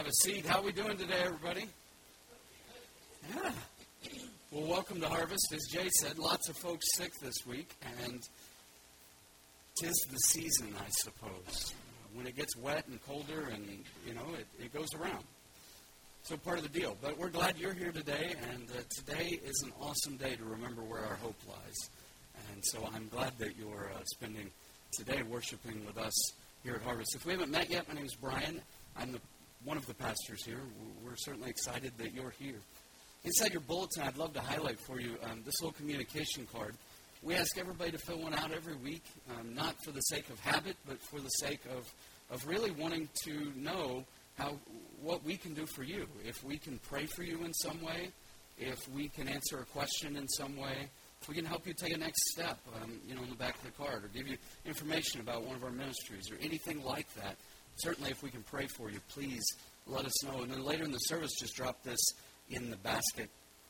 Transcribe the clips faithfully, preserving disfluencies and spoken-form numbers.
Have a seat. How are we doing today, everybody? Yeah. Well, welcome to Harvest. As Jay said, lots of folks sick this week, and 'tis the season, I suppose. When it gets wet and colder, and, you know, it, it goes around. So part of the deal. But we're glad you're here today, and uh, today is an awesome day to remember where our hope lies. And so I'm glad that you're uh, spending today worshiping with us here at Harvest. If we haven't met yet, my name is Brian. I'm the, one of the pastors here. We're certainly excited that you're here. Inside your bulletin, I'd love to highlight for you um, this little communication card. We ask everybody to fill one out every week, um, not for the sake of habit, but for the sake of, of really wanting to know how what we can do for you. If we can pray for you in some way, if we can answer a question in some way, if we can help you take a next step, um, you know, on the back of the card, or give you information about one of our ministries, or anything like that. Certainly, if we can pray for you, please let us know. And then later in the service, just drop this in the basket.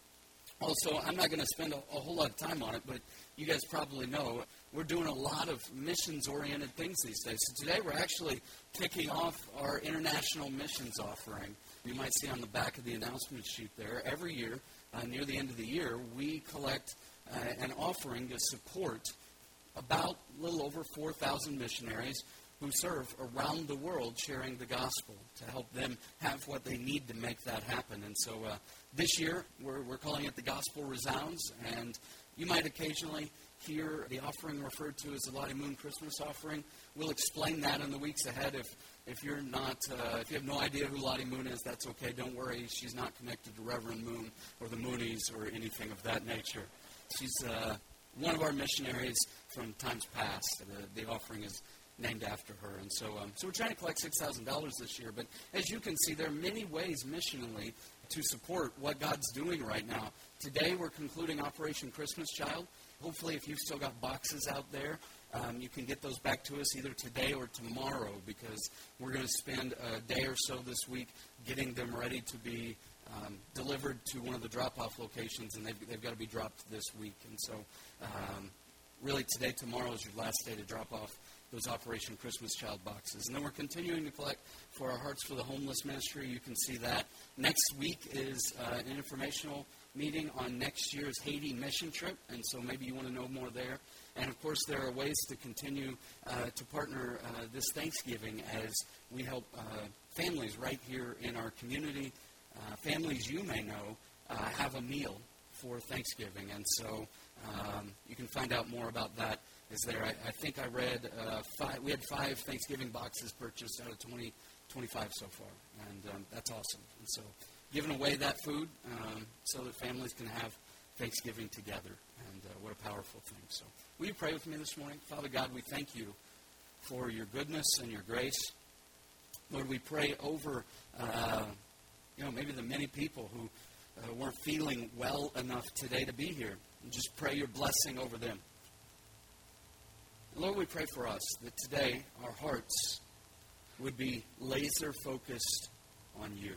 Also, I'm not going to spend a, a whole lot of time on it, but you guys probably know we're doing a lot of missions-oriented things these days. So today we're actually kicking off our international missions offering. You might see on the back of the announcement sheet there, every year, uh, near the end of the year, we collect uh, an offering to support about a little over four thousand missionaries who serve around the world sharing the gospel to help them have what they need to make that happen. And so uh, this year, we're, we're calling it The Gospel Resounds, and you might occasionally hear the offering referred to as the Lottie Moon Christmas offering. We'll explain that in the weeks ahead. If if you're not, uh, if you have no idea who Lottie Moon is, that's okay. Don't worry. She's not connected to Reverend Moon or the Moonies or anything of that nature. She's uh, one of our missionaries from times past. The, the offering is named after her. And so um, so we're trying to collect six thousand dollars this year. But as you can see, there are many ways missionally to support what God's doing right now. Today we're concluding Operation Christmas Child. Hopefully, if you've still got boxes out there, um, you can get those back to us either today or tomorrow, because we're going to spend a day or so this week getting them ready to be um, delivered to one of the drop-off locations, and they've, they've got to be dropped this week. And so um, really today, tomorrow is your last day to drop off those Operation Christmas Child boxes. And then we're continuing to collect for our Hearts for the Homeless ministry. You can see that. Next week is uh, an informational meeting on next year's Haiti mission trip, and so maybe you want to know more there. And, of course, there are ways to continue uh, to partner uh, this Thanksgiving as we help uh, families right here in our community, uh, families you may know, uh, have a meal for Thanksgiving. And so um, you can find out more about that. Is there? I, I think I read uh, five. We had five Thanksgiving boxes purchased out of twenty, twenty-five so far, and um, that's awesome. And so, giving away that food um, so that families can have Thanksgiving together, and uh, what a powerful thing. So, will you pray with me this morning? Father God, we thank you for your goodness and your grace. Lord, we pray over, uh, you know, maybe the many people who uh, weren't feeling well enough today to be here, and just pray your blessing over them. Lord, we pray for us that today our hearts would be laser focused on you.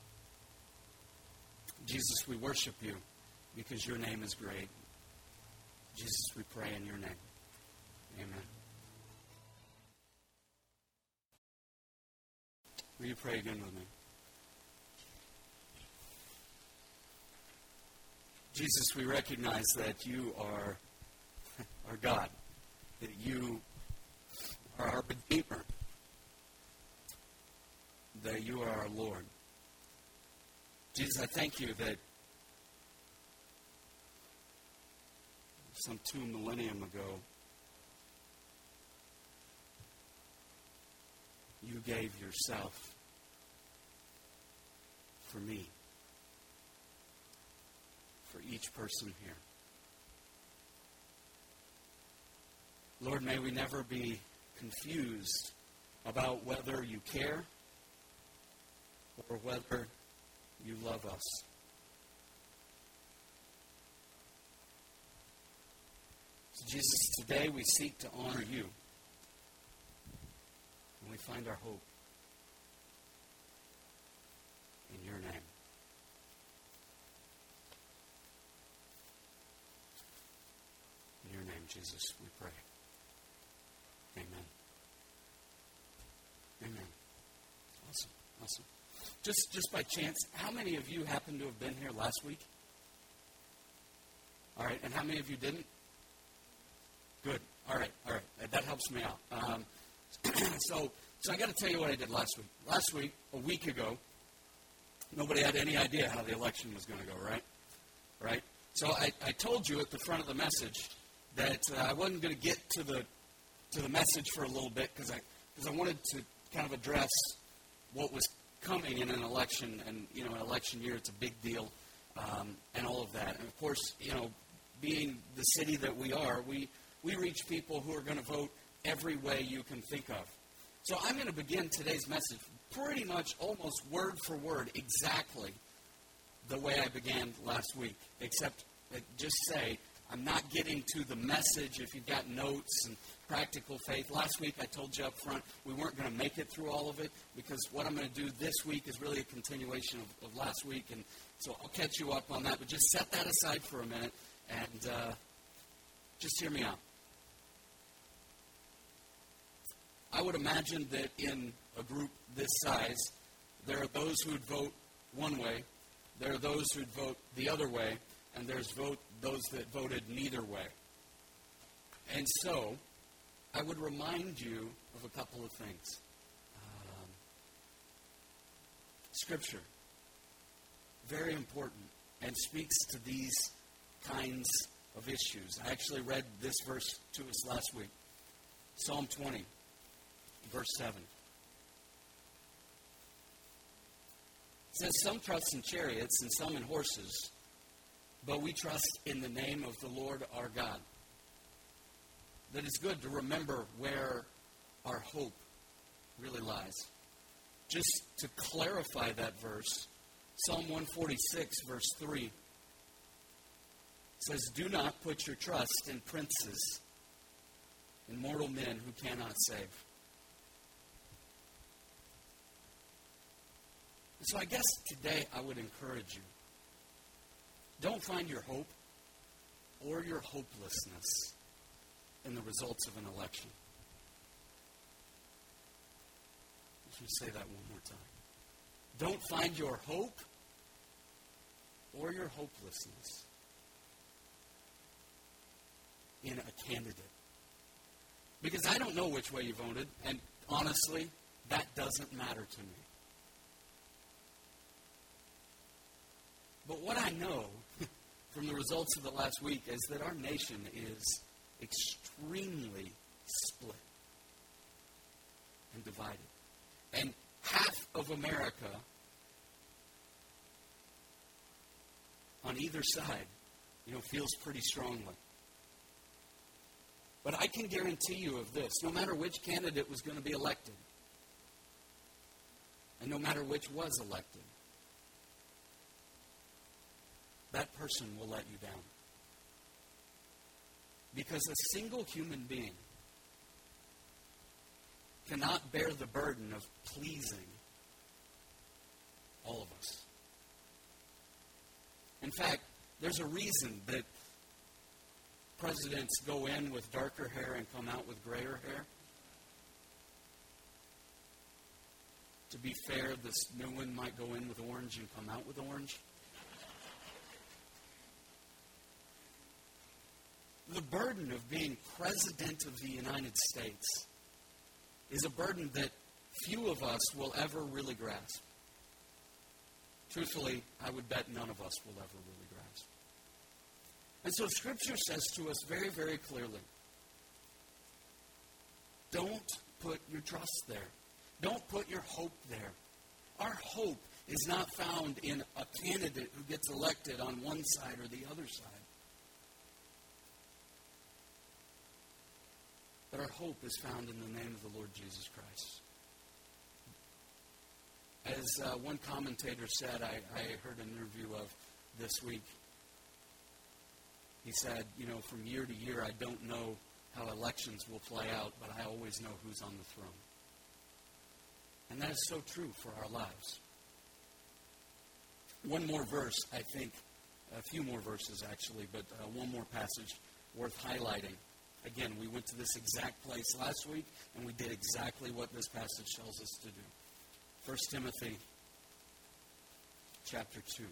Jesus, we worship you because your name is great. Jesus, we pray in your name. Amen. Will you pray again with me? Jesus, we recognize that you are our God, that you are our Redeemer, that you are our Lord. Jesus, I thank you that some two millennium ago, you gave yourself for me, for each person here. Lord, may we never be confused about whether you care or whether you love us. So Jesus, today we seek to honor you, and we find our hope in your name. In your name, Jesus, we pray. Amen. Amen. Awesome. Awesome. Just just by chance, how many of you happen to have been here last week? All right, and how many of you didn't? Good. All right, all right. That helps me out. Um, so, so I got to tell you what I did last week. Last week, a week ago, nobody had any idea how the election was going to go, right? Right? So I, I told you at the front of the message that uh, I wasn't going to get to the to the message for a little bit because I because I wanted to kind of address what was coming in an election, and you know, an election year, it's a big deal, um, and all of that. And of course, you know, being the city that we are, we we reach people who are going to vote every way you can think of. So I'm going to begin today's message pretty much almost word for word exactly the way I began last week, except just say I'm not getting to the message if you've got notes and practical faith. Last week I told you up front we weren't going to make it through all of it because what I'm going to do this week is really a continuation of, of last week, and so I'll catch you up on that. But just set that aside for a minute and uh, just hear me out. I would imagine that in a group this size, there are those who would vote one way, there are those who would vote the other way, and there's vote those that voted neither way. And so, I would remind you of a couple of things. Um, scripture, very important, and speaks to these kinds of issues. I actually read this verse to us last week. Psalm twenty. Verse seven. It says, some trust in chariots and some in horses, but we trust in the name of the Lord our God. That it's good to remember where our hope really lies. Just to clarify that verse, Psalm one forty-six, verse three, says, do not put your trust in princes, in mortal men who cannot save. So I guess today I would encourage you, don't find your hope or your hopelessness in the results of an election. Let me say that one more time. Don't find your hope or your hopelessness in a candidate. Because I don't know which way you voted, and honestly, that doesn't matter to me. But what I know from the results of the last week is that our nation is extremely split and divided. And half of America on either side, you know, feels pretty strongly. But I can guarantee you of this, no matter which candidate was going to be elected, and no matter which was elected, that person will let you down. Because a single human being cannot bear the burden of pleasing all of us. In fact, there's a reason that presidents go in with darker hair and come out with grayer hair. To be fair, this new one might go in with orange and come out with orange. The burden of being President of the United States is a burden that few of us will ever really grasp. Truthfully, I would bet none of us will ever really grasp. And so Scripture says to us very, very clearly, don't put your trust there. Don't put your hope there. Our hope is not found in a candidate who gets elected on one side or the other side. But our hope is found in the name of the Lord Jesus Christ. As uh, one commentator said, I, I heard an interview of this week. He said, you know, from year to year, I don't know how elections will play out, but I always know who's on the throne. And that is so true for our lives. One more verse, I think, a few more verses actually, but uh, one more passage worth highlighting. Again, we went to this exact place last week, and we did exactly what this passage tells us to do. First Timothy chapter two.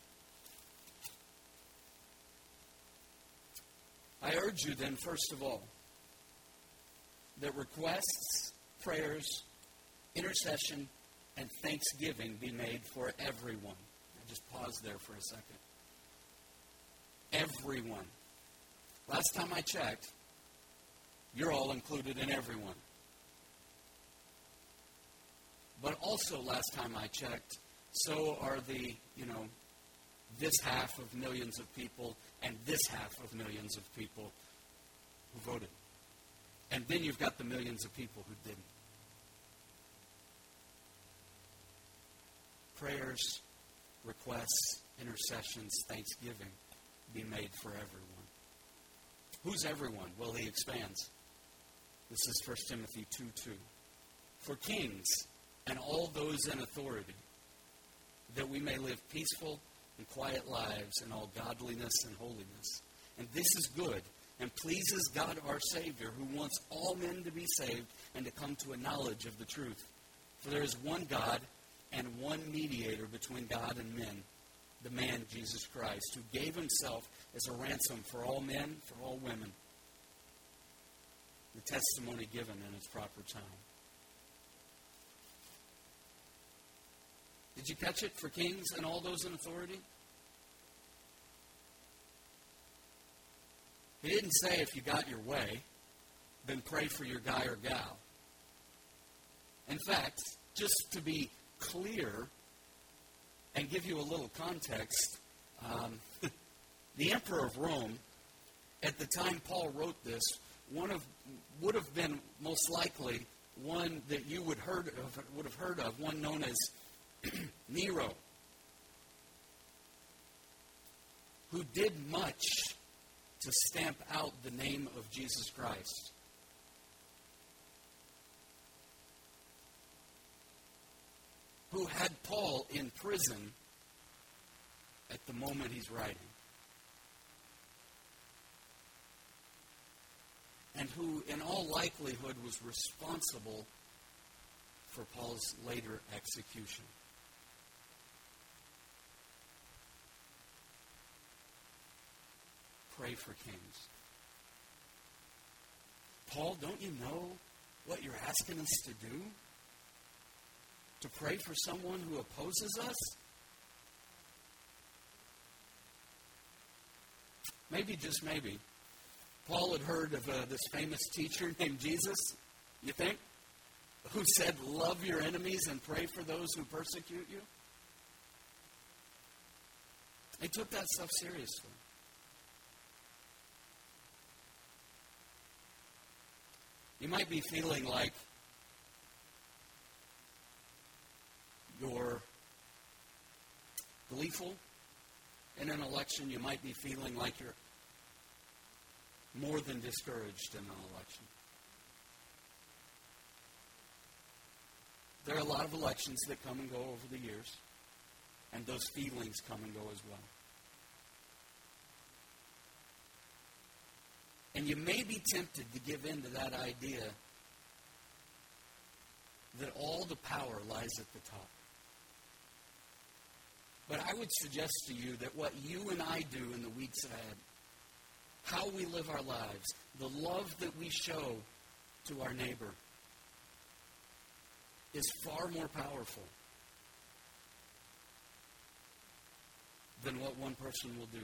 I urge you then, first of all, that requests, prayers, intercession, and thanksgiving be made for everyone. I just pause there for a second. Everyone. Last time I checked, you're all included in everyone. But also last time I checked, so are the, you know, this half of millions of people and this half of millions of people who voted. And then you've got the millions of people who didn't. Prayers, requests, intercessions, thanksgiving be made for everyone. Who's everyone? Well, he expands. This is First Timothy two two. For kings and all those in authority, that we may live peaceful and quiet lives in all godliness and holiness. And this is good and pleases God our Savior, who wants all men to be saved and to come to a knowledge of the truth. For there is one God and one mediator between God and men, the man Jesus Christ, who gave himself as a ransom for all men, for all women. The testimony given in its proper time. Did you catch it? For kings and all those in authority? He didn't say if you got your way, then pray for your guy or gal. In fact, just to be clear and give you a little context, um, the Emperor of Rome, at the time Paul wrote this, one of would have been most likely one that you would heard of, would have heard of, one known as Nero, who did much to stamp out the name of Jesus Christ. Who had Paul in prison at the moment he's writing. And who, in all likelihood, was responsible for Paul's later execution. Pray for kings. Paul, don't you know what you're asking us to do? To pray for someone who opposes us? Maybe, just maybe, Paul had heard of uh, this famous teacher named Jesus, you think? Who said, love your enemies and pray for those who persecute you? He took that stuff seriously. You might be feeling like you're gleeful in an election. You might be feeling like you're more than discouraged in an election. There are a lot of elections that come and go over the years, and those feelings come and go as well. And you may be tempted to give in to that idea that all the power lies at the top. But I would suggest to you that what you and I do in the weeks ahead, how we live our lives, the love that we show to our neighbor, is far more powerful than what one person will do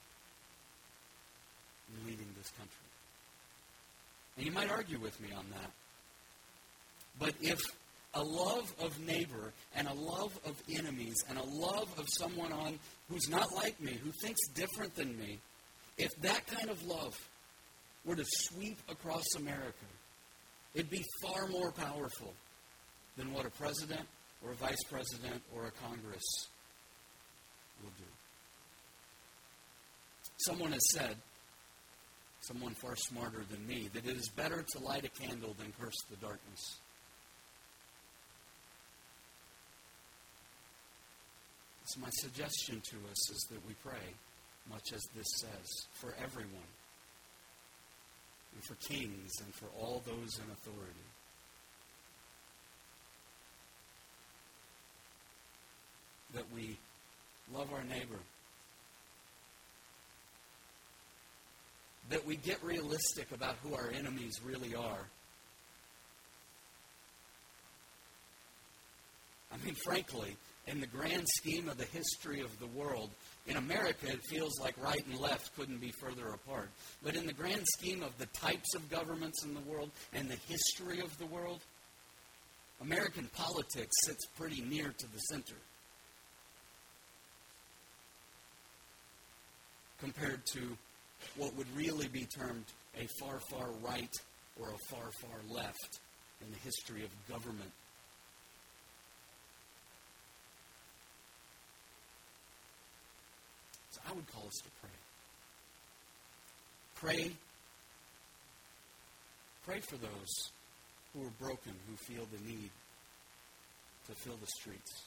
in leading this country. And you might argue with me on that. But if a love of neighbor and a love of enemies and a love of someone on who's not like me, who thinks different than me, if that kind of love were to sweep across America, it'd be far more powerful than what a president or a vice president or a Congress will do. Someone has said, someone far smarter than me, that it is better to light a candle than curse the darkness. So my suggestion to us is that we pray, much as this says, for everyone, and for kings, and for all those in authority. That we Love our neighbor. That we get realistic about who our enemies really are. I mean, frankly, in the grand scheme of the history of the world, in America it feels like right and left couldn't be further apart. But in the grand scheme of the types of governments in the world and the history of the world, American politics sits pretty near to the center compared to what would really be termed a far, far right or a far, far left in the history of government. So I would call us to pray. Pray. Pray for those who are broken, who feel the need to fill the streets.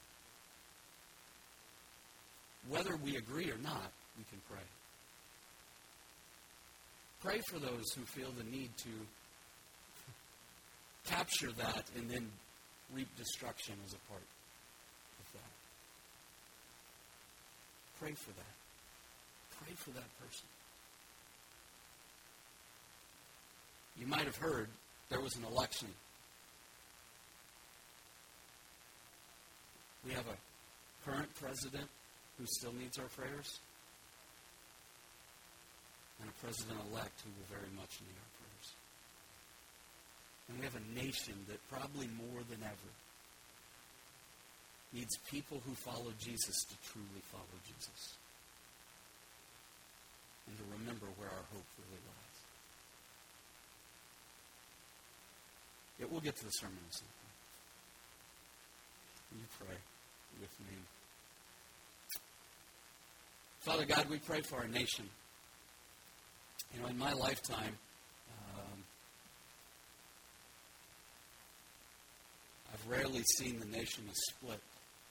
Whether we agree or not, we can pray. Pray for those who feel the need to capture that and then reap destruction as a part of that. Pray for that. Pray for that person. You might have heard there was an election. We have a current president who still needs our prayers, and a president-elect who will very much need our prayers. And we have a nation that probably more than ever needs people who follow Jesus to truly follow Jesus and to remember where our hope really lies. It will get to the sermon at some point. Will you pray with me? Father God, we pray for our nation. You know, in my lifetime, um, I've rarely seen the nation as split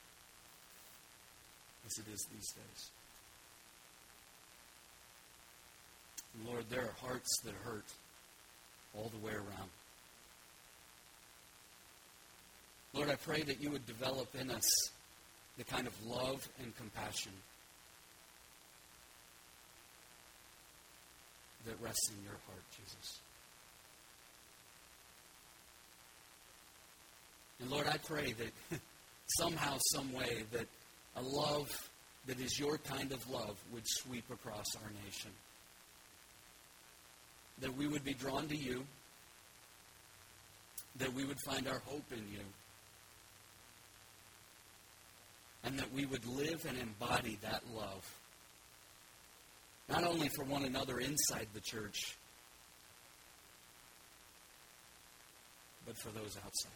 as it is these days. And Lord, there are hearts that hurt all the way around. Lord, I pray that you would develop in us the kind of love and compassion that rests in your heart, Jesus. And Lord, I pray that somehow, some way, that a love that is your kind of love would sweep across our nation. That we would be drawn to you. That we would find our hope in you. And that we would live and embody that love. Not only for one another inside the church, but for those outside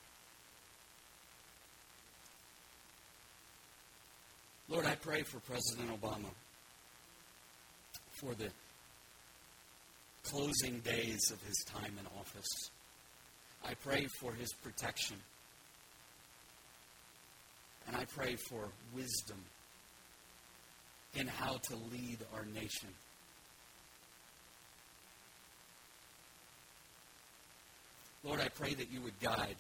it. Lord, I pray for President Obama for the closing days of his time in office. I pray for his protection. And I pray for wisdom in how to lead our nation. Lord, I pray that you would guide.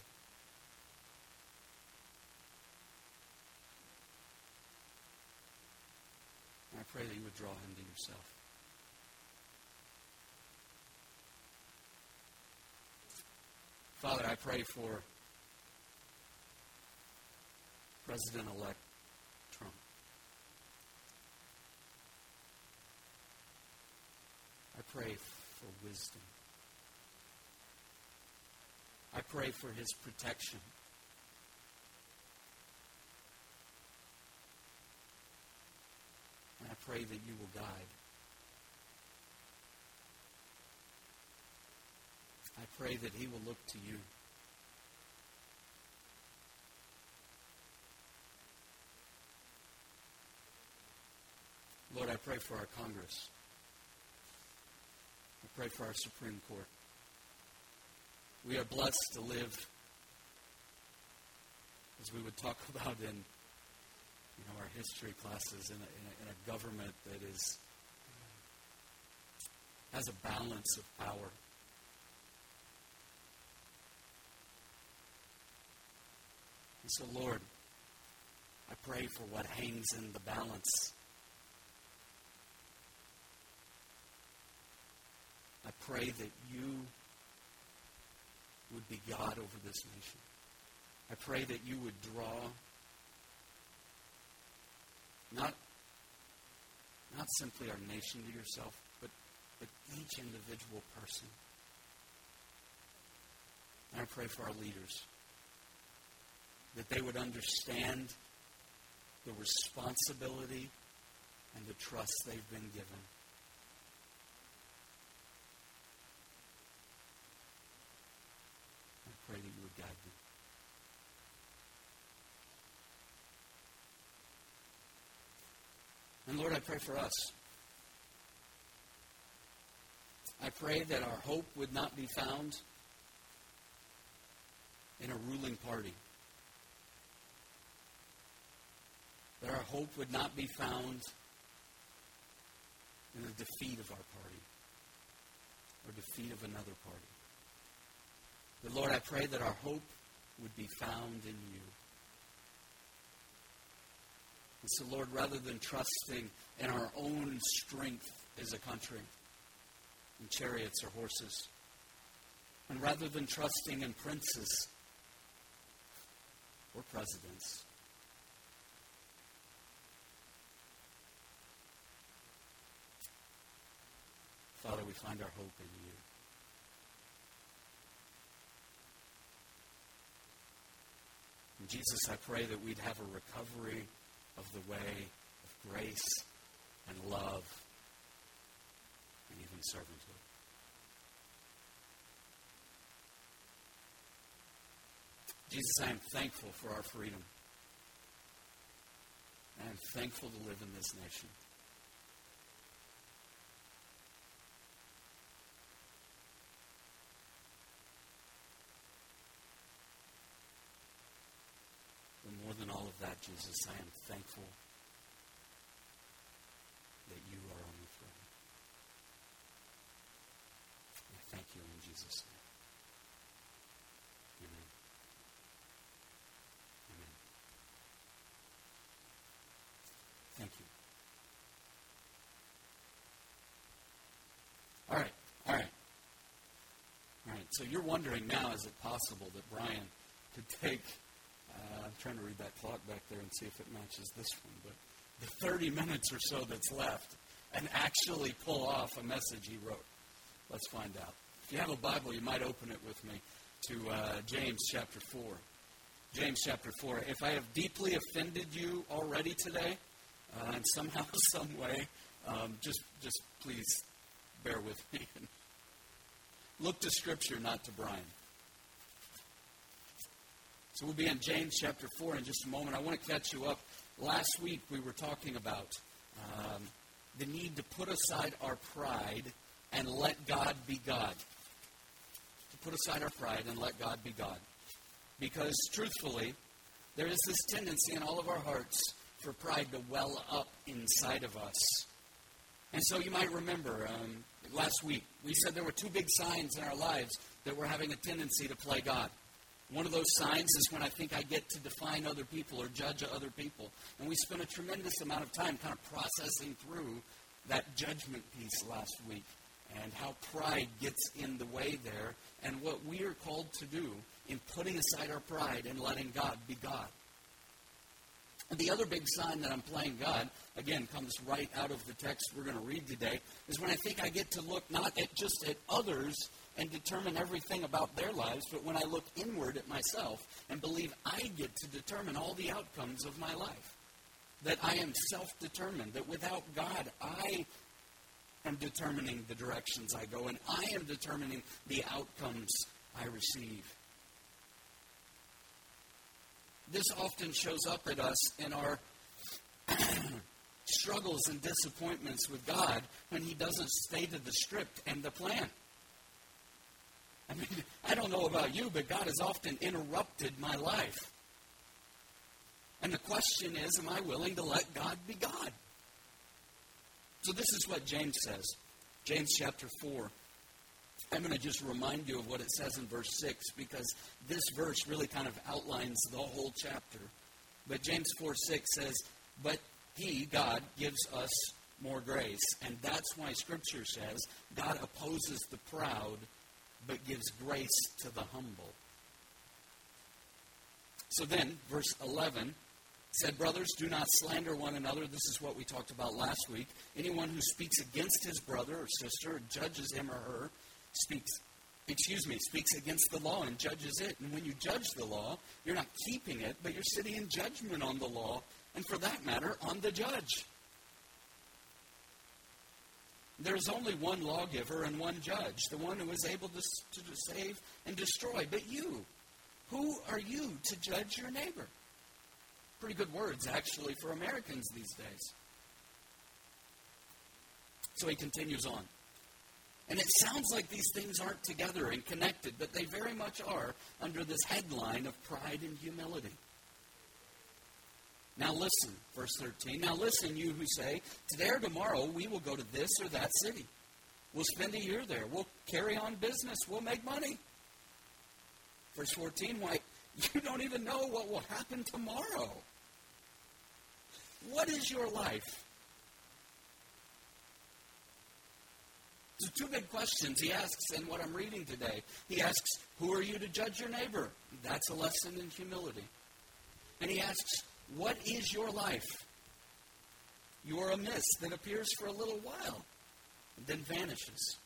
And I pray that you would draw him to yourself. Father, I pray for President-elect Trump. I pray for wisdom. I pray for his protection. And I pray that you will guide. I pray that he will look to you. Lord, I pray for our Congress. I pray for our Supreme Court. We are blessed to live, as we would talk about in you know, our history classes, in a, in a, in a government that is has a balance of power. And so, Lord, I pray for what hangs in the balance. I pray that you would be God over this nation. I pray that you would draw not, not simply our nation to yourself, but, but each individual person. And I pray for our leaders, that they would understand the responsibility and the trust they've been given. I pray that you would guide them. And Lord, I pray for us. I pray that our hope would not be found in a ruling party. That our hope would not be found in the defeat of our party or defeat of another party. But Lord, I pray that our hope would be found in you. And so, Lord, rather than trusting in our own strength as a country, in chariots or horses, and rather than trusting in princes or presidents, Father, we find our hope in you. And Jesus, I pray that we'd have a recovery of the way of grace and love and even servanthood. Jesus, I am thankful for our freedom. I am thankful to live in this nation. But more than all of that, Jesus, I am thankful that you are on the throne. I thank you in Jesus' name. Amen. Amen. Thank you. All right, all right. All right, so you're wondering now, is it possible that Brian could take, uh, I'm trying to read that clock back there and see if it matches this one, but the thirty minutes or so that's left and actually pull off a message he wrote? Let's find out. If you have a Bible, you might open it with me to uh, James chapter four. James chapter four. If I have deeply offended you already today, uh, in somehow, some way, um, just, just please bear with me. Look to Scripture, not to Brian. So we'll be in James chapter four in just a moment. I want to catch you up. Last week we were talking about um, the need to put aside our pride and let God be God. To put aside our pride and let God be God. Because truthfully, there is this tendency in all of our hearts for pride to well up inside of us. And so you might remember um, last week we said there were two big signs in our lives that we're having a tendency to play God. One of those signs is when I think I get to define other people or judge other people. And we spent a tremendous amount of time kind of processing through that judgment piece last week and how pride gets in the way there and what we are called to do in putting aside our pride and letting God be God. And the other big sign that I'm playing God, again, comes right out of the text we're going to read today, is when I think I get to look not at just at others and determine everything about their lives, but when I look inward at myself and believe I get to determine all the outcomes of my life. That I am self-determined, that without God, I am determining the directions I go, and I am determining the outcomes I receive. This often shows up at us in our struggles and disappointments with God when He doesn't stay to the script and the plan. I mean, I don't know about you, but God has often interrupted my life. And the question is, am I willing to let God be God? So this is what James says. James chapter four. I'm going to just remind you of what it says in verse six, because this verse really kind of outlines the whole chapter. But James four six says, but he, God, gives us more grace. And that's why Scripture says God opposes the proud, but gives grace to the humble. So then, verse eleven said, brothers, do not slander one another. This is what we talked about last week. Anyone who speaks against his brother or sister, or judges him or her, speaks excuse me, speaks against the law and judges it. And when you judge the law, you're not keeping it, but you're sitting in judgment on the law, and for that matter, on the judge. There's only one lawgiver and one judge, the one who is able to, to save and destroy. But you, who are you to judge your neighbor? Pretty good words, actually, for Americans these days. So he continues on. And it sounds like these things aren't together and connected, but they very much are under this headline of pride and humility. Now listen, verse thirteen. Now listen, you who say, today or tomorrow we will go to this or that city. We'll spend a year there. We'll carry on business. We'll make money. Verse fourteen, why, you don't even know what will happen tomorrow. What is your life? So two big questions he asks in what I'm reading today. He asks, who are you to judge your neighbor? That's a lesson in humility. And he asks, what is your life? You are a mist that appears for a little while and then vanishes.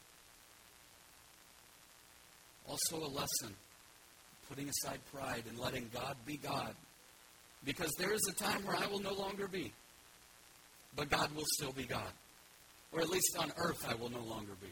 Also a lesson, putting aside pride and letting God be God. Because there is a time where I will no longer be, but God will still be God. Or at least on earth I will no longer be.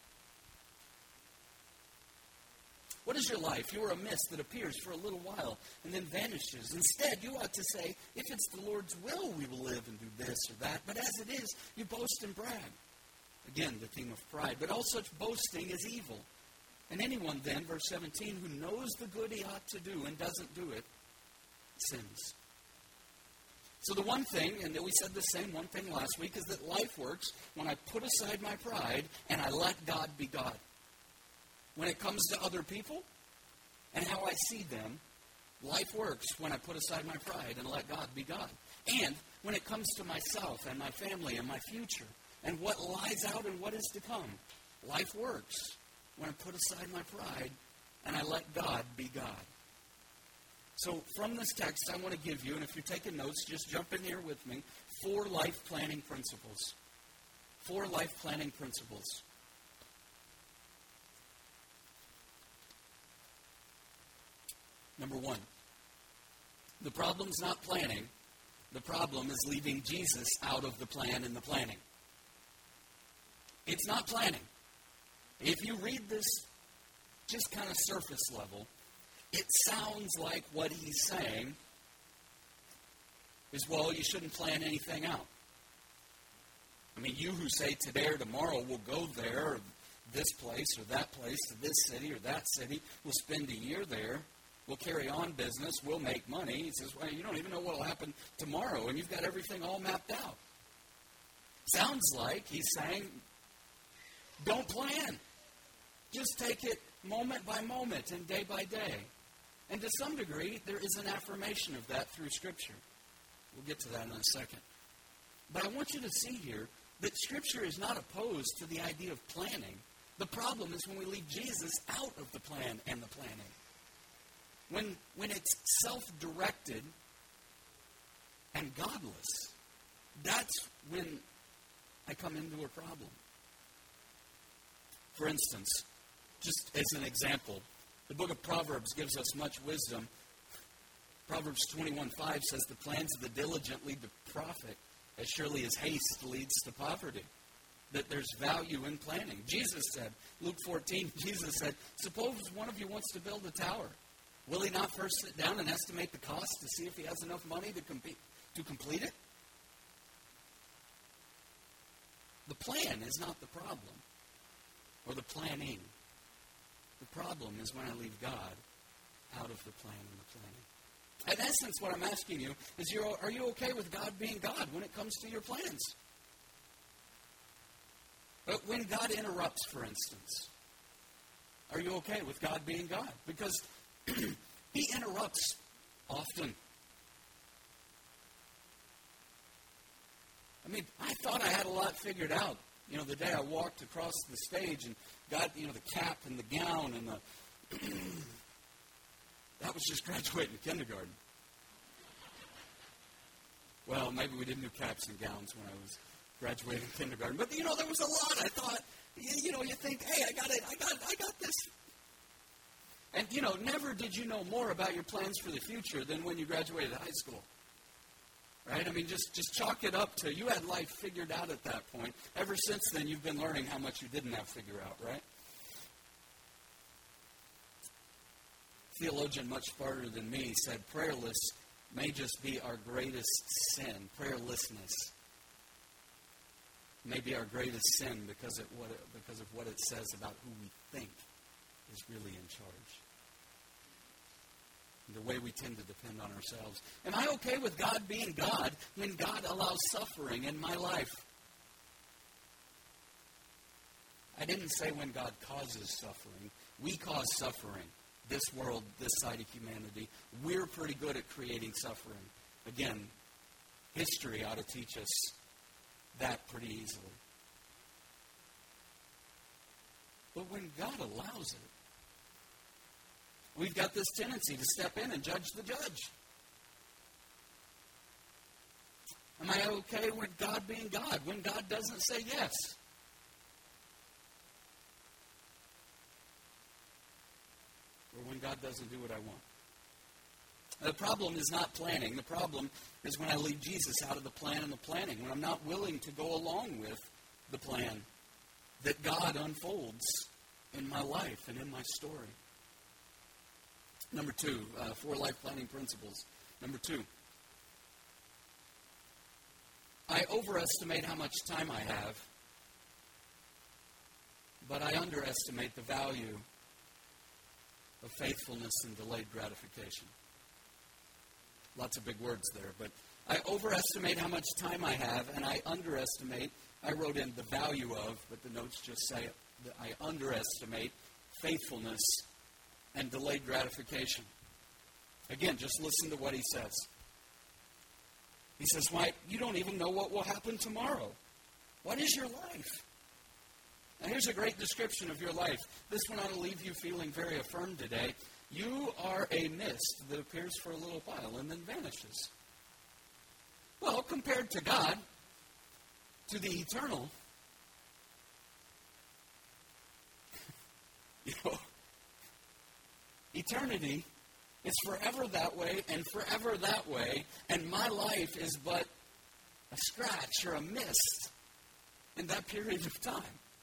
What is your life? You are a mist that appears for a little while and then vanishes. Instead, you ought to say, if it's the Lord's will, we will live and do this or that. But as it is, you boast and brag. Again, the theme of pride. But all such boasting is evil. And anyone then, verse seventeen, who knows the good he ought to do and doesn't do it, sins. So the one thing, and we said the same one thing last week, is that life works when I put aside my pride and I let God be God. When it comes to other people and how I see them, life works when I put aside my pride and let God be God. And when it comes to myself and my family and my future and what lies out and what is to come, life works when I put aside my pride and I let God be God. So from this text, I want to give you, and if you're taking notes, just jump in here with me, four life planning principles. Four life planning principles. Number one, the problem's not planning. The problem is leaving Jesus out of the plan and the planning. It's not planning. If you read this just kind of surface level, it sounds like what he's saying is, well, you shouldn't plan anything out. I mean, you who say today or tomorrow we'll go there, or this place or that place, to this city or that city, we'll spend a year there, we'll carry on business, we'll make money. He says, well, you don't even know what will happen tomorrow, and you've got everything all mapped out. Sounds like he's saying, don't plan. Just take it moment by moment and day by day. And to some degree, there is an affirmation of that through Scripture. We'll get to that in a second. But I want you to see here that Scripture is not opposed to the idea of planning. The problem is when we leave Jesus out of the plan and the planning. When, when it's self-directed and godless, that's when I come into a problem. For instance, just as an example, the book of Proverbs gives us much wisdom. Proverbs twenty-one five says, the plans of the diligent lead to profit, as surely as haste leads to poverty. That there's value in planning. Jesus said, Luke fourteen, Jesus said, suppose one of you wants to build a tower. Will he not first sit down and estimate the cost to see if he has enough money to, com- to complete it? The plan is not the problem, or the planning. The problem is when I leave God out of the plan and the planning. In essence, what I'm asking you is, you're, are you okay with God being God when it comes to your plans? But when God interrupts, for instance, are you okay with God being God? Because he interrupts often. mean, I thought I had a lot figured out. You know, the day I walked across the stage and got, you know, the cap and the gown and the... that was just graduating kindergarten. Well, maybe we didn't do caps and gowns when I was graduating kindergarten. But, you know, there was a lot. I thought, you, you know, you think, hey, I got it. I got I got this. And, you know, never did you know more about your plans for the future than when you graduated high school. Right? I mean, just, just chalk it up to you had life figured out at that point. Ever since then, you've been learning how much you didn't have figured out, right? Theologian much smarter than me said, prayerless may just be our greatest sin. Prayerlessness may be our greatest sin because, it, what it, because of what it says about who we think is really in charge. The way we tend to depend on ourselves. Am I okay with God being God when God allows suffering in my life? I didn't say when God causes suffering. We cause suffering. This world, this side of humanity. We're pretty good at creating suffering. Again, history ought to teach us that pretty easily. But when God allows it, we've got this tendency to step in and judge the judge. Am I okay with God being God when God doesn't say yes? Or when God doesn't do what I want? The problem is not planning. The problem is when I leave Jesus out of the plan and the planning, when I'm not willing to go along with the plan that God unfolds in my life and in my story. Number two, uh, four life planning principles. Number two, I overestimate how much time I have, but I underestimate the value of faithfulness and delayed gratification. Lots of big words there, but I overestimate how much time I have, and I underestimate, I wrote in the value of, but the notes just say that I underestimate faithfulness and delayed gratification. Again, just listen to what he says. He says, why, you don't even know what will happen tomorrow. What is your life? Now, here's a great description of your life. This one ought to leave you feeling very affirmed today. You are a mist that appears for a little while and then vanishes. Well, compared to God, to the eternal, you know, eternity is forever that way and forever that way, and my life is but a scratch or a mist in that period of time.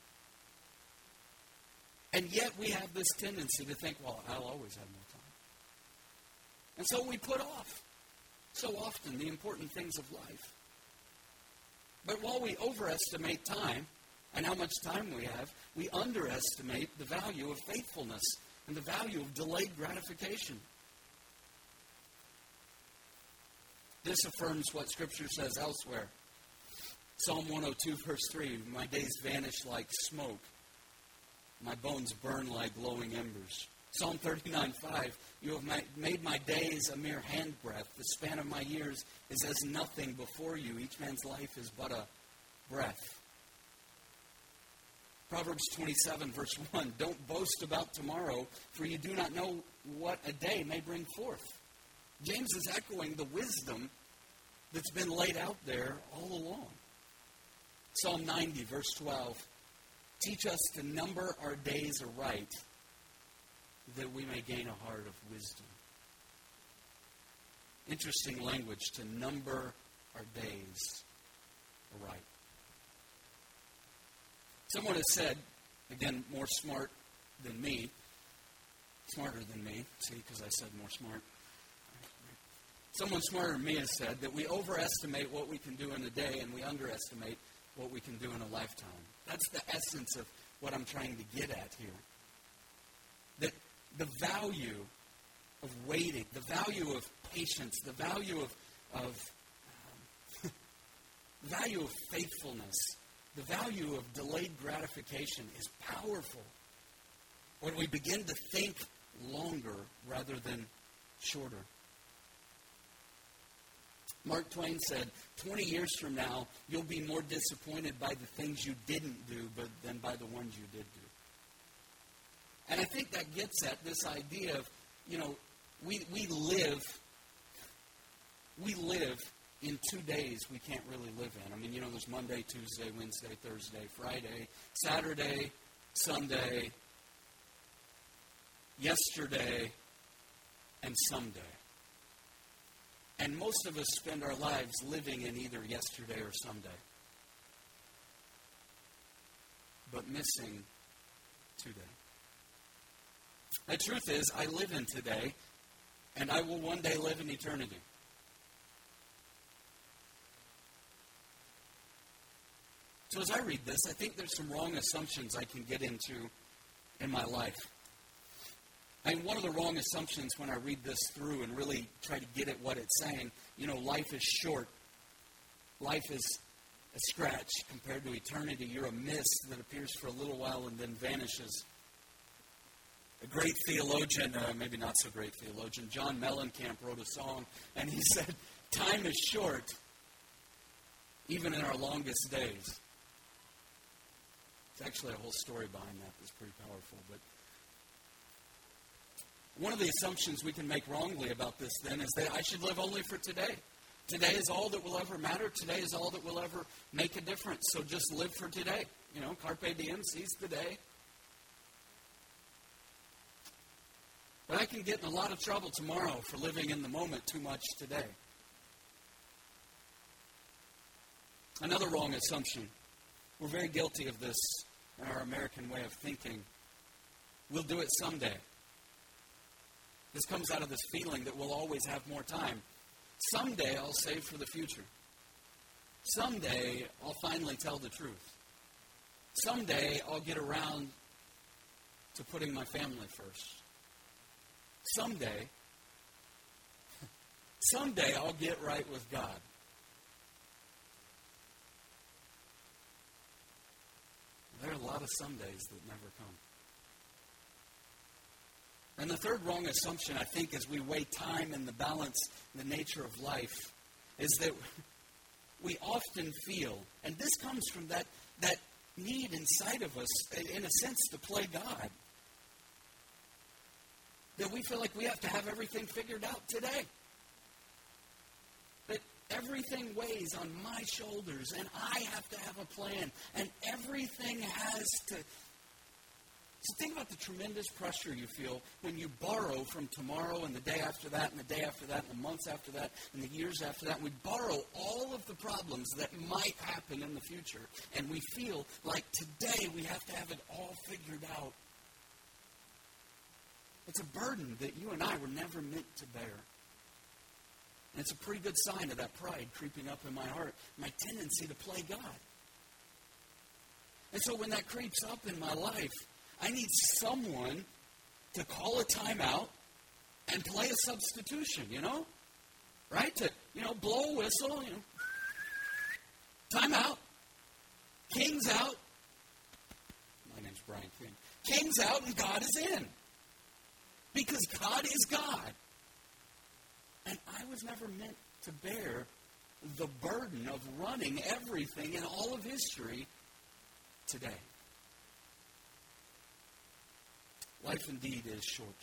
And yet we have this tendency to think, well, I'll always have more time. And so we put off so often the important things of life. But while we overestimate time and how much time we have, we underestimate the value of faithfulness and the value of delayed gratification. This affirms what Scripture says elsewhere. Psalm one oh two, verse three, my days vanish like smoke. My bones burn like glowing embers. Psalm thirty-nine five, you have made my days a mere handbreadth. The span of my years is as nothing before you. Each man's life is but a breath. Proverbs twenty-seven, verse one, don't boast about tomorrow, for you do not know what a day may bring forth. James is echoing the wisdom that's been laid out there all along. Psalm ninety, verse twelve, teach us to number our days aright, that we may gain a heart of wisdom. Interesting language, to number our days aright. Someone has said, again, more smart than me, smarter than me, see, because I said more smart. Someone smarter than me has said that we overestimate what we can do in a day and we underestimate what we can do in a lifetime. That's the essence of what I'm trying to get at here. That the value of waiting, the value of patience, the value of, of um, the value of faithfulness, the value of delayed gratification is powerful when we begin to think longer rather than shorter. Mark Twain said, twenty years from now, you'll be more disappointed by the things you didn't do but than by the ones you did do. And I think that gets at this idea of, you know, we we live, we live in two days we can't really live in. I mean, you know, there's Monday, Tuesday, Wednesday, Thursday, Friday, Saturday, Sunday, yesterday, and someday. And most of us spend our lives living in either yesterday or someday, but missing today. The truth is, I live in today, and I will one day live in eternity. So as I read this, I think there's some wrong assumptions I can get into in my life. And one of the wrong assumptions when I read this through and really try to get at what it's saying, you know, life is short. Life is a scratch compared to eternity. You're a mist that appears for a little while and then vanishes. A great theologian, uh, maybe not so great theologian, John Mellencamp wrote a song, and he said, time is short, even in our longest days. There's actually a whole story behind that that's pretty powerful. But one of the assumptions we can make wrongly about this then is that I should live only for today. Today is all that will ever matter. Today is all that will ever make a difference. So just live for today. You know, carpe diem, seize the day. But I can get in a lot of trouble tomorrow for living in the moment too much today. Another wrong assumption. We're very guilty of this in our American way of thinking. We'll do it someday. This comes out of this feeling that we'll always have more time. Someday I'll save for the future. Someday I'll finally tell the truth. Someday I'll get around to putting my family first. Someday, someday I'll get right with God. There are a lot of somedays that never come. And the third wrong assumption, I think, as we weigh time and the balance and the nature of life, is that we often feel, and this comes from that, that need inside of us, in a sense, to play God, that we feel like we have to have everything figured out today. That everything weighs on my shoulders, and I have to have a plan, and everything has to... So think about the tremendous pressure you feel when you borrow from tomorrow and the day after that and the day after that and the months after that and the years after that. We borrow all of the problems that might happen in the future, and we feel like today we have to have it all figured out. It's a burden that you and I were never meant to bear. And it's a pretty good sign of that pride creeping up in my heart, my tendency to play God. And so when that creeps up in my life, I need someone to call a timeout and play a substitution, you know? Right? To, you know, blow a whistle, you know. Timeout. King's out. My name's Brian King. King's out and God is in. Because God is God. And I was never meant to bear the burden of running everything in all of history today. Life indeed is short.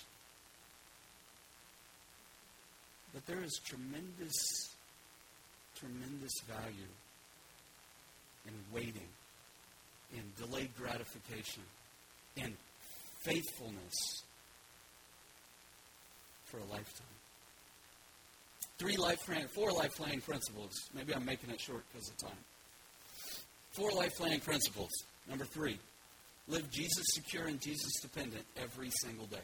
But there is tremendous, tremendous value in waiting, in delayed gratification, in faithfulness for a lifetime. Three life planning, four life planning principles. Maybe I'm making it short because of time. Four life planning principles. Number three, live Jesus secure and Jesus dependent every single day.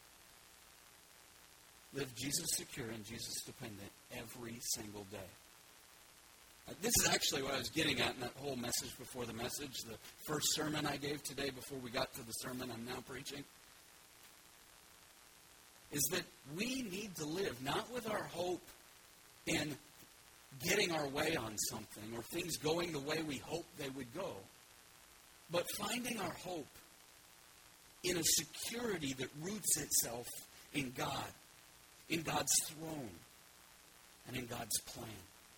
Live Jesus secure and Jesus dependent every single day. Uh, this is actually what I was getting at in that whole message before the message, the first sermon I gave today before we got to the sermon I'm now preaching, is that we need to live not with our hope in getting our way on something or things going the way we hope they would go, but finding our hope in a security that roots itself in God, in God's throne, and in God's plan.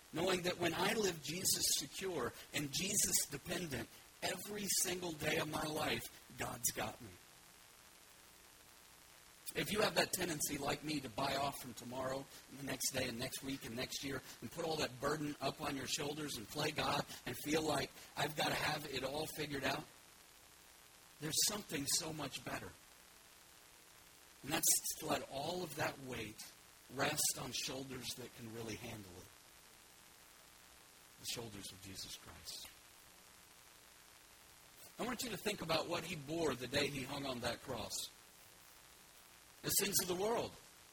Knowing that when I live Jesus secure and Jesus dependent, every single day of my life, God's got me. If you have that tendency, like me, to buy off from tomorrow and the next day and next week and next year and put all that burden up on your shoulders and play God and feel like I've got to have it all figured out, there's something so much better. And that's to let all of that weight rest on shoulders that can really handle it. The shoulders of Jesus Christ. I want you to think about what he bore the day he hung on that cross. The sins of the world.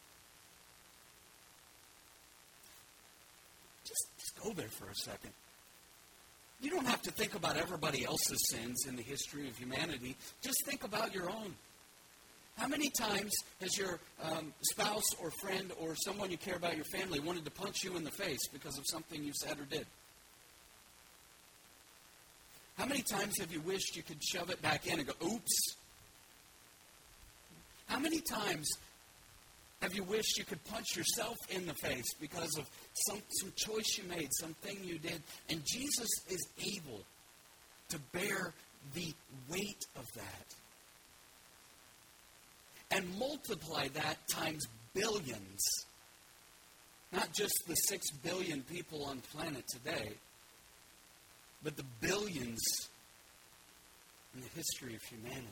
Just, just go there for a second. You don't have to think about everybody else's sins in the history of humanity. Just think about your own. How many times has your um, spouse or friend or someone you care about, your family, wanted to punch you in the face because of something you said or did? How many times have you wished you could shove it back in and go, oops? How many times have you wished you could punch yourself in the face because of some, some choice you made, something you did? And Jesus is able to bear the weight of that and multiply that times billions. Not just the six billion people on planet today, but the billions in the history of humanity.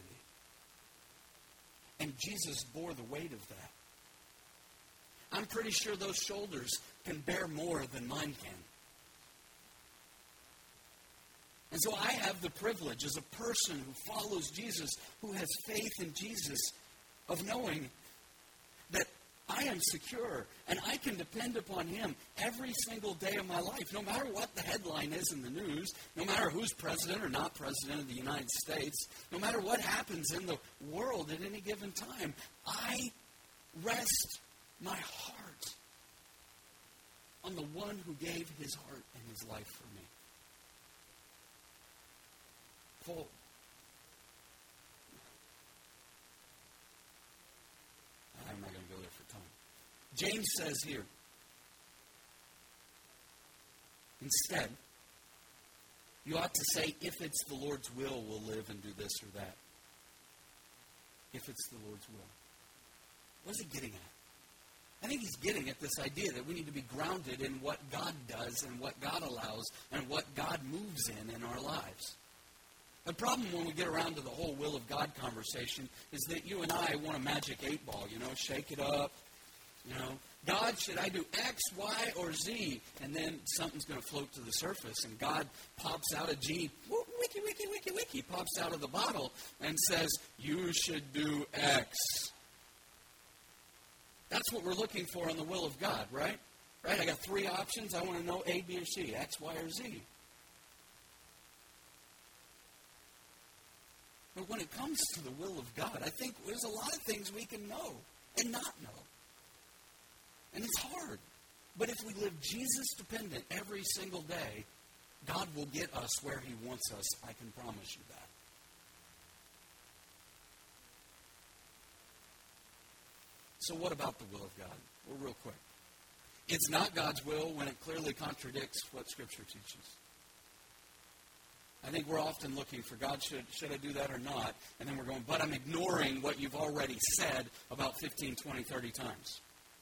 And Jesus bore the weight of that. I'm pretty sure those shoulders can bear more than mine can. And so I have the privilege as a person who follows Jesus, who has faith in Jesus, of knowing that I am secure and I can depend upon him every single day of my life, no matter what the headline is in the news, no matter who's president or not president of the United States, no matter what happens in the world at any given time. I rest my heart on the one who gave his heart and his life for me. Paul, I'm not going to go there for time. James says here, instead, you ought to say, if it's the Lord's will, we'll live and do this or that. If it's the Lord's will. What is he getting at? I think he's getting at this idea that we need to be grounded in what God does and what God allows and what God moves in in our lives. The problem when we get around to the whole will of God conversation is that you and I want a magic eight ball, you know, shake it up, you know. God, should I do X, Y, or Z? And then something's going to float to the surface, and God pops out a genie, wiki, wiki, wiki, wiki, pops out of the bottle and says, you should do X. That's what we're looking for in the will of God, right? Right? I got three options. I want to know A, B, or C, X, Y, or Z. But when it comes to the will of God, I think there's a lot of things we can know and not know. And it's hard. But if we live Jesus-dependent every single day, God will get us where he wants us. I can promise you that. So what about the will of God? Well, real quick. It's not God's will when it clearly contradicts what Scripture teaches. I think we're often looking for, God, should, should I do that or not? And then we're going, but I'm ignoring what you've already said about fifteen, twenty, thirty times.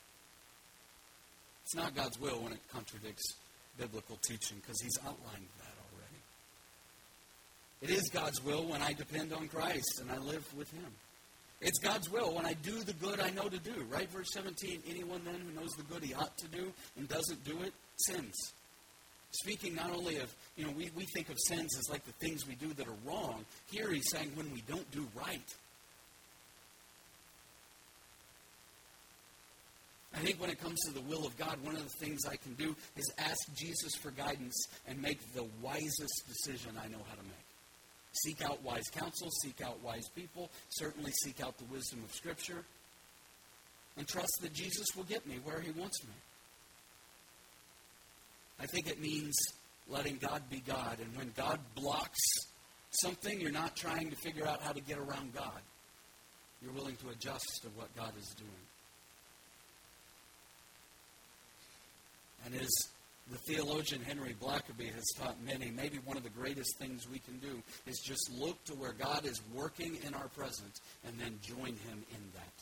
It's not God's will when it contradicts biblical teaching because he's outlined that already. It is God's will when I depend on Christ and I live with him. It's God's will when I do the good I know to do, right? Verse seventeen, anyone then who knows the good he ought to do and doesn't do it, sins. Speaking not only of, you know, we, we think of sins as like the things we do that are wrong. Here he's saying when we don't do right. I think when it comes to the will of God, one of the things I can do is ask Jesus for guidance and make the wisest decision I know how to make. Seek out wise counsel, seek out wise people, certainly seek out the wisdom of Scripture, and trust that Jesus will get me where he wants me. I think it means letting God be God. And when God blocks something, you're not trying to figure out how to get around God. You're willing to adjust to what God is doing. And as The theologian Henry Blackaby has taught many, maybe one of the greatest things we can do is just look to where God is working in our present and then join Him in that.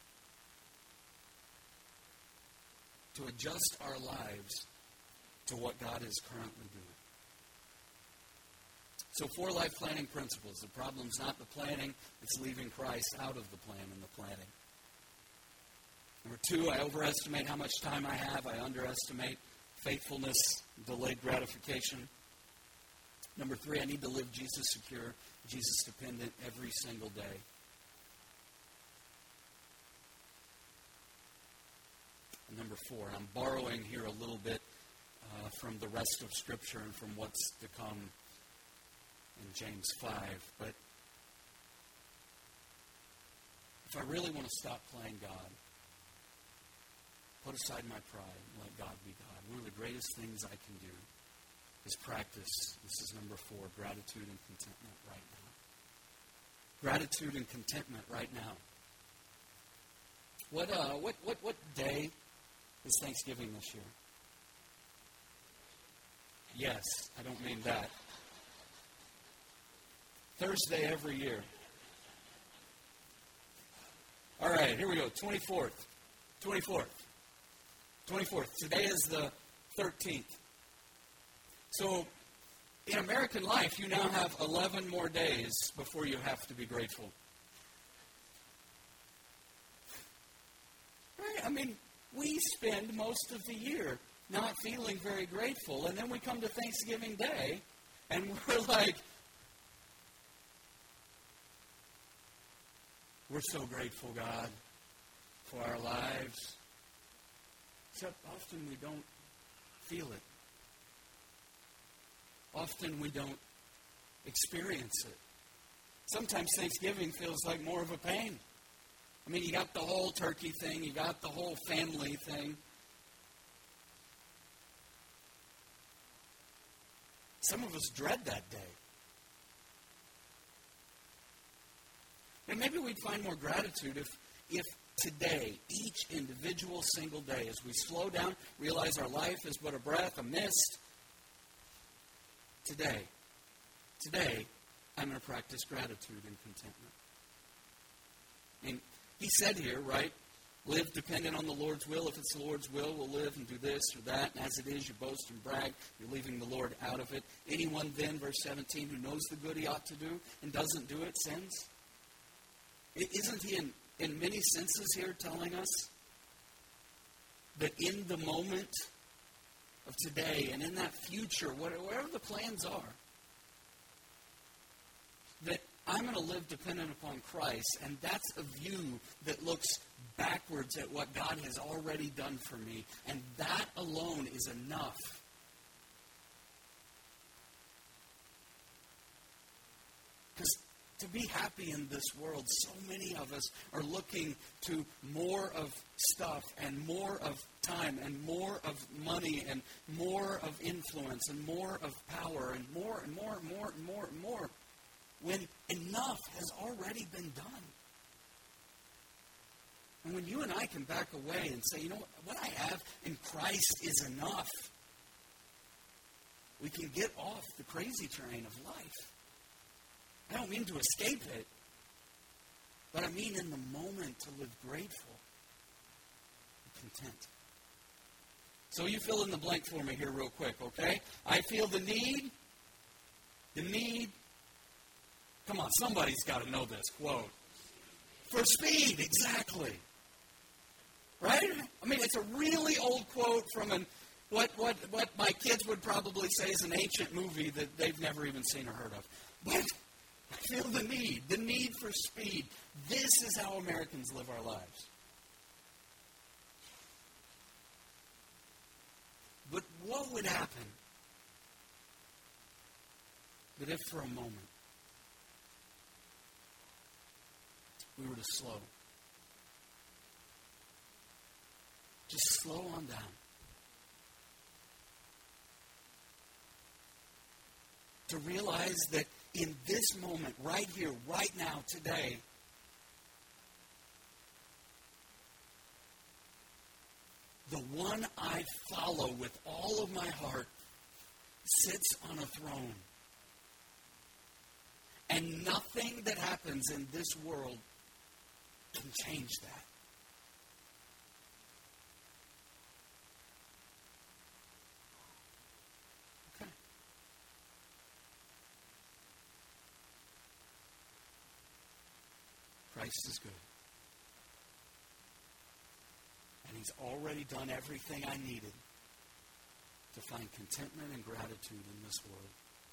To adjust our lives to what God is currently doing. So four life planning principles. The problem's not the planning, it's leaving Christ out of the plan and the planning. Number two, I overestimate how much time I have. I underestimate faithfulness, delayed gratification. Number three, I need to live Jesus secure, Jesus dependent every single day. And number four, I'm borrowing here a little bit uh, from the rest of Scripture and from what's to come in James five. But if I really want to stop playing God, put aside my pride and let God be God. One of the greatest things I can do is practice, this is number four, gratitude and contentment right now. Gratitude and contentment right now. What uh what what what day is Thanksgiving this year? Yes, I don't mean that. Thursday every year. All right, here we go. twenty-fourth. twenty-fourth. twenty-fourth. Today is the thirteenth. So, in American life, you now have eleven more days before you have to be grateful. Right? I mean, we spend most of the year not feeling very grateful, and then we come to Thanksgiving Day, and we're like, we're so grateful, God, for our lives. Except often we don't feel it. Often we don't experience it. Sometimes Thanksgiving feels like more of a pain. I mean, you got the whole turkey thing, you got the whole family thing. Some of us dread that day. And maybe we'd find more gratitude if, if today, each individual single day, as we slow down, realize our life is but a breath, a mist. Today, today, I'm going to practice gratitude and contentment. I mean, he said here, right, live dependent on the Lord's will. If it's the Lord's will, we'll live and do this or that. And as it is, you boast and brag. You're leaving the Lord out of it. Anyone then, verse seventeen, who knows the good he ought to do and doesn't do it, sins. Isn't he, in, in many senses here, telling us that in the moment of today and in that future, whatever the plans are, that I'm going to live dependent upon Christ, and that's a view that looks backwards at what God has already done for me, and that alone is enough. Because to be happy in this world, so many of us are looking to more of stuff and more of time and more of money and more of influence and more of power and more and more and more and more and more, when enough has already been done. And when you and I can back away and say, you know what, what I have in Christ is enough, we can get off the crazy train of life. I don't mean to escape it, but I mean in the moment to live grateful and content. So you fill in the blank for me here real quick, okay? I feel the need, the need, come on, somebody's got to know this quote. For speed, exactly. Right? I mean, it's a really old quote from an, what, what, what my kids would probably say is an ancient movie that they've never even seen or heard of. But I feel the need, the need for speed. This is how Americans live our lives. But what would happen that if for a moment we were to slow? Just slow on down. To realize that in this moment, right here, right now, today, the one I follow with all of my heart sits on a throne. And nothing that happens in this world can change that. Okay. Christ is good. And he's already done everything I needed to find contentment and gratitude in this world.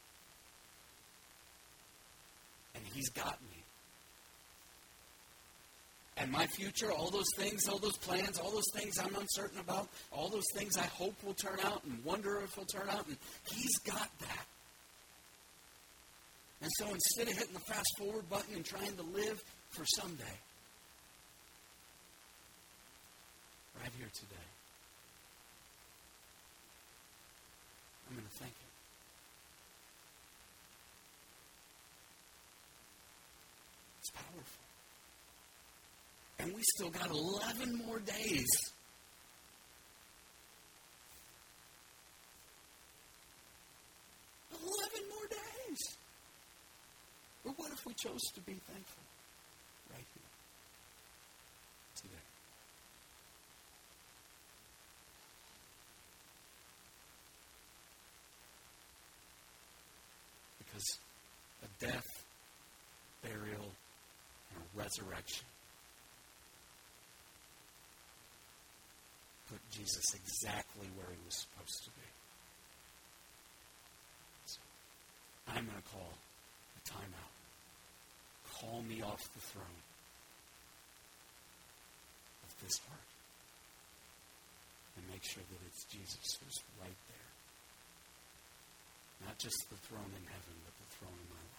And he's got me. And my future, all those things, all those plans, all those things I'm uncertain about, all those things I hope will turn out and wonder if will turn out, and he's got that. And so instead of hitting the fast forward button and trying to live for someday, right here today, I'm going to thank him. It's powerful. And we still got eleven more days. eleven more days. But what if we chose to be thankful right here, today? Because a death, burial, and a resurrection put Jesus exactly where he was supposed to be. So I'm going to call a timeout. Call me off the throne of this heart. And make sure that it's Jesus who's right there. Not just the throne in heaven, but the throne in my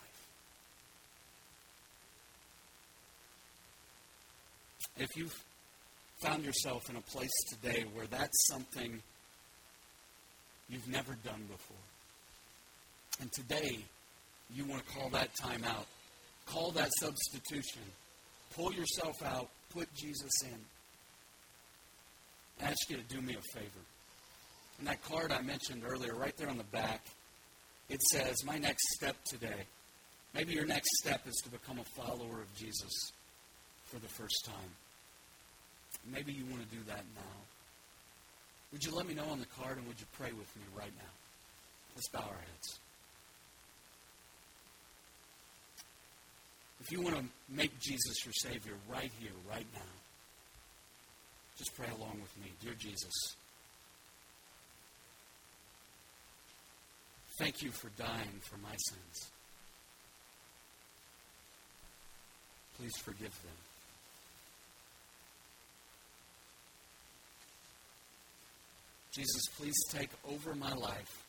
life. If you've found yourself in a place today where that's something you've never done before, and today you want to call that time out, call that substitution, pull yourself out, put Jesus in, I ask you to do me a favor. In that card I mentioned earlier, right there on the back, it says, my next step today. Maybe your next step is to become a follower of Jesus for the first time. Maybe you want to do that now. Would you let me know on the card, and would you pray with me right now? Let's bow our heads. If you want to make Jesus your Savior right here, right now, just pray along with me. Dear Jesus, thank you for dying for my sins. Please forgive them. Jesus, please take over my life.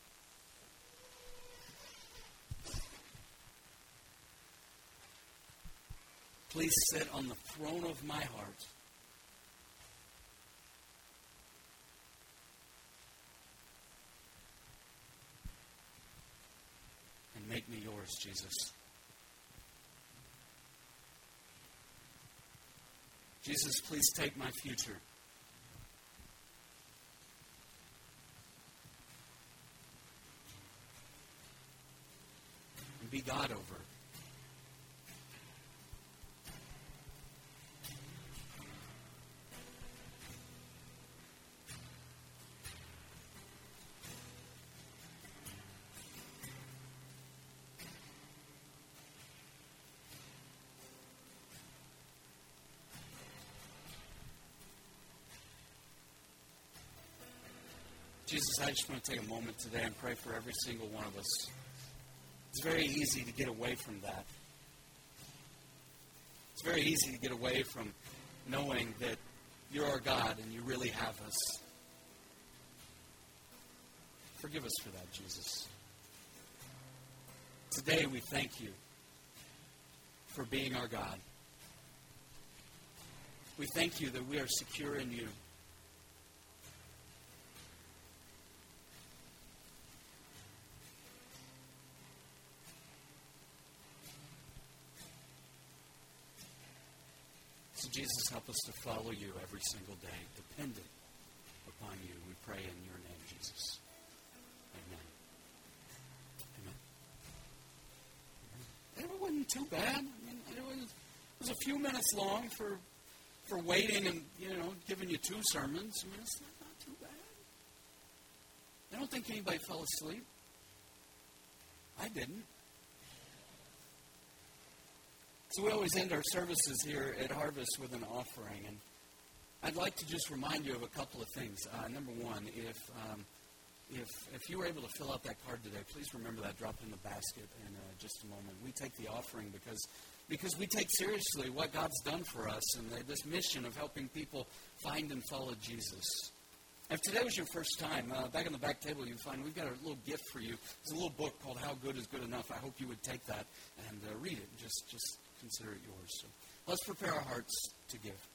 Please sit on the throne of my heart. And make me yours, Jesus. Jesus, please take my future. And be God over it. Jesus, I just want to take a moment today and pray for every single one of us. It's very easy to get away from that. It's very easy to get away from knowing that you're our God and you really have us. Forgive us for that, Jesus. Today we thank you for being our God. We thank you that we are secure in you. So Jesus, help us to follow you every single day, dependent pray in your name, Jesus. Amen. Amen. It wasn't too bad. I mean, it was, it was a few minutes long for for waiting and, you know, giving you two sermons. I mean, it's not, not too bad. I don't think anybody fell asleep. I didn't. So we always end our services here at Harvest with an offering. And I'd like to just remind you of a couple of things. Uh, number one, if, um, if if you were able to fill out that card today, please remember that. Drop it in the basket in uh, just a moment. We take the offering because because we take seriously what God's done for us and the, this mission of helping people find and follow Jesus. If today was your first time, uh, back on the back table you'll find we've got a little gift for you. It's a little book called How Good is Good Enough. I hope you would take that and uh, read it. Just, just consider it yours. So let's prepare our hearts to give.